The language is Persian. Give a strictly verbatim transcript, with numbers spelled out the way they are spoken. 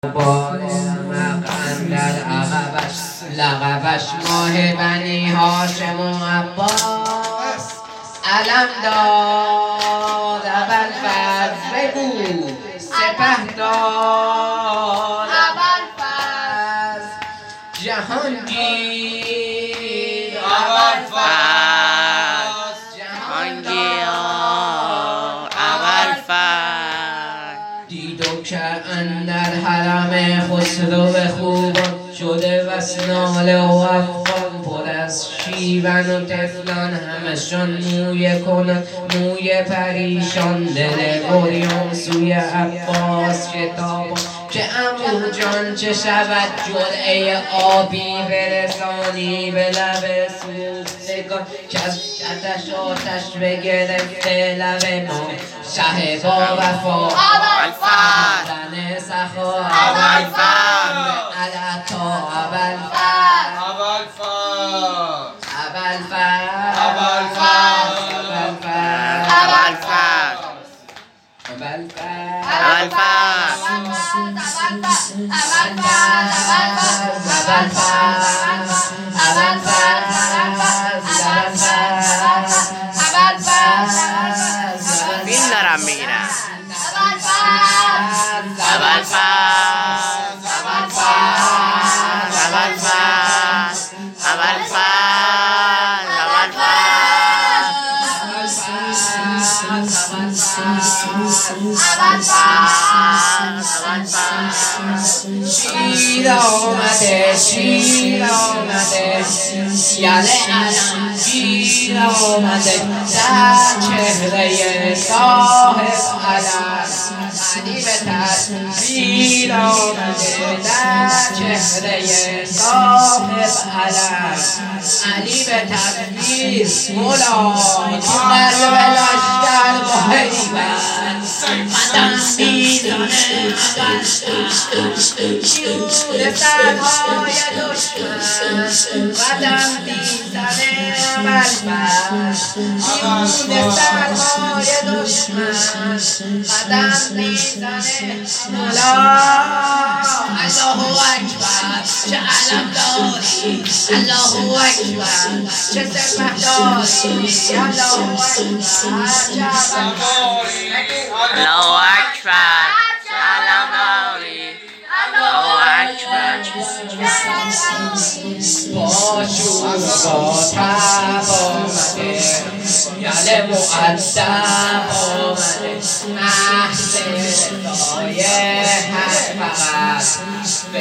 باد مقندر عقبش لقبش ماه بنی هاشم و عباس علم داد ابوالفضل بگو سپهدار ابوالفضل جهانگیر ابوالفضل جهانگیر ابوالفضل دیدو که اندر حرم خسرو خوبان شده وسناله و افغان پر از شیون و طفلان همشان موی کنن موی پریشان دل بریان سوی عباس شتابان که عمو جان چه شود جرعه آبی برسانی به لب سوختگان که از آتش آتش بگرفته لب ما شه با وفا ابوالفضل زن سخا ابوالفضل علتا ابوالفضل ابوالفضل ابوالفضل بین دارم میگیرم شیر آمده شیر آمده یله علم شیر آمده در چهره صاحب علم علی به تصویر آمده در چهره صاحب علم علی به تصویر غلام در به لشکر با حیبت قدم میزنه شیون سرهای دشمن قدم میزنه ابوالفضل شیون سرهای دشمن قدم میزنه مولا الله اکبر چه علم داری الله اکبر چه سپهداری الله اکبر چه الله اکبر علم داری الله اکبر با شور با تب آمده یله مؤدب آمده محض رضای حق فقط